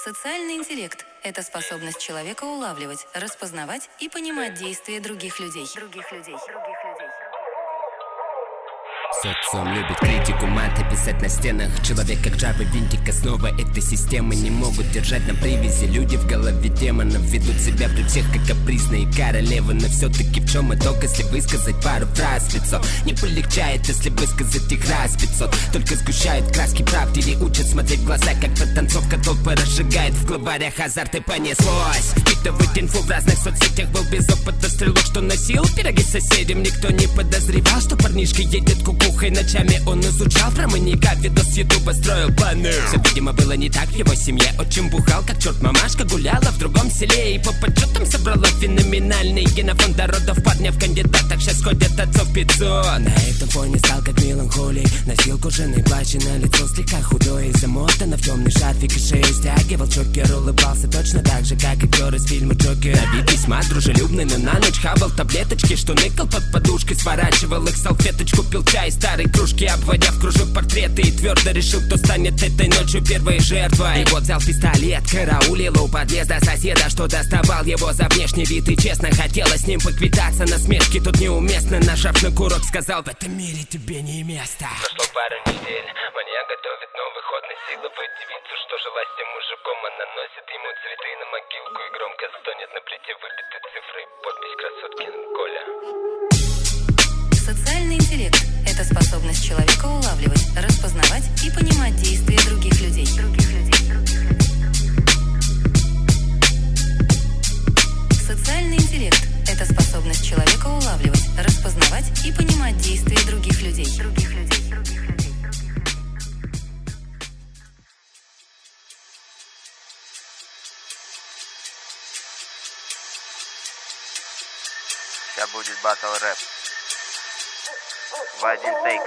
Социальный интеллект – это способность человека улавливать, распознавать и понимать действия других людей. Социум любит критику, маты писать на стенах. Человек как Java, винтик, основа этой системы. Не могут держать на привязи. Люди в голове демонов ведут себя при всех как капризные королевы. Но все-таки в чем итог, если высказать пару фраз в лицо? Не полегчает, если высказать их раз 500. Только сгущают краски правды или учат смотреть в глаза, как подтанцовка толпы разжигает в главарях азарт и понеслось. Впитывать инфу в разных соцсетях. Был без опыта стрелок, что носил пироги соседям. Никто не подозревал, что парнишка едет кукухой. Ночами он изучал про маньяка, видос с ютуба строил планы. Все, видимо, было не так в его семье. Отчим бухал, как черт, мамашка гуляла в другом селе. И по подсчетам собрала феноменальный генофонд родов. Парня в кандидатах сейчас ходят отцов 500. На этом фоне стал как меланхолий. Носил кожаный плащ и на лицо слегка худой. Замотано в темный шарфик и шею стягивал. Чокер улыбался точно так же, как актер из фильма Джокер. На вид весьма дружелюбный, но на ночь хавал таблеточки, что ныкал под подушкой. Сворачивал их салфеточку, пил чай из старой кружки, обводя в кружок портреты. И твердо решил, кто станет этой ночью первой жертвой. И вот взял пистолет, караулил у подъезда соседа, что доставал его за внешний вид. И честно хотелось с ним поквитаться. Насмешки тут неуместно. Нажав на курок, сказал: в этом мире тебе не место. Прошло пару недель, маньяк готовит новый ход. Насиловать девицу, что жила с тем мужиком. Она носит ему цветы на могилку и громко стонет на плите выбиты цифры. Подпись красотки Коля. Социальный интеллект – это способность человека улавливать, распознавать и понимать действия других людей. Социальный интеллект – это способность человека улавливать, распознавать и понимать действия других людей. Сейчас будет батл рэп. В один тейк.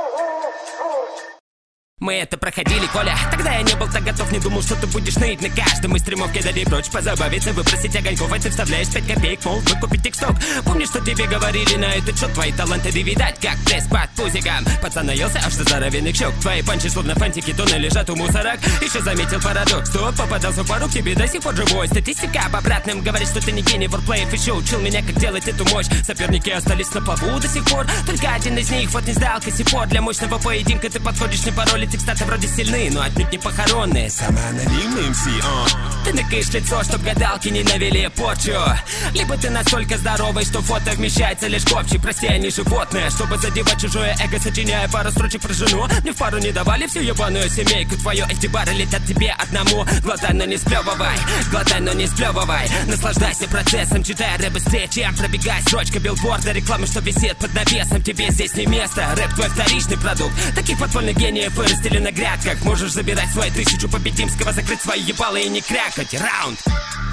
Мы это проходили, Коля. Тогда я не был так готов, не думал, что ты будешь ныть на каждом из стримов. Кидали прочь, позабавиться, выпросить огоньков. А ты вставляешь 5 копеек, мол, выкупить тикток. Помнишь, что тебе говорили на этот счет? Твои таланты да видать, как пресс под пузиком. Пацан наелся, аж до здоровенных щек. Твои панчи, словно фантики, тонны лежат у мусорок. Еще заметил парадокс, что попадался в пару, к тебе до сих пор живой. Статистика об обратном говорит, что ты не гений ворплеев. Еще учил меня, как делать эту мощь. Соперники остались на плаву до сих пор. Только один из них вот не сдал косипор. Для мощного поединка ты подходишь не пароли. Текстаты вроде сильны, но отнюдь не похоронные. Самоанонимный МС, Ты ныкаешь лицо, чтоб гадалки не навели порчу. Либо ты настолько здоровый, что фото вмещается лишь в общий. Прости, они животные, чтобы задевать чужое эго, сочиняя пару строчек про жену. Мне в пару не давали всю ебаную семейку. Твое эти-бары летят тебе одному. Глотай, но не сплевывай, глотай, но не сплевывай. Наслаждайся процессом, читай рэп быстрее, чем пробегай. Строчка билборда, рекламы, что висит под навесом. Тебе здесь не место, рэп твой вторичный продукт. Таких подпольных гениев вырастили на грядках. Можешь забирать свою 1000 победимского, закрыть свои ебалы и не крякать. Раунд.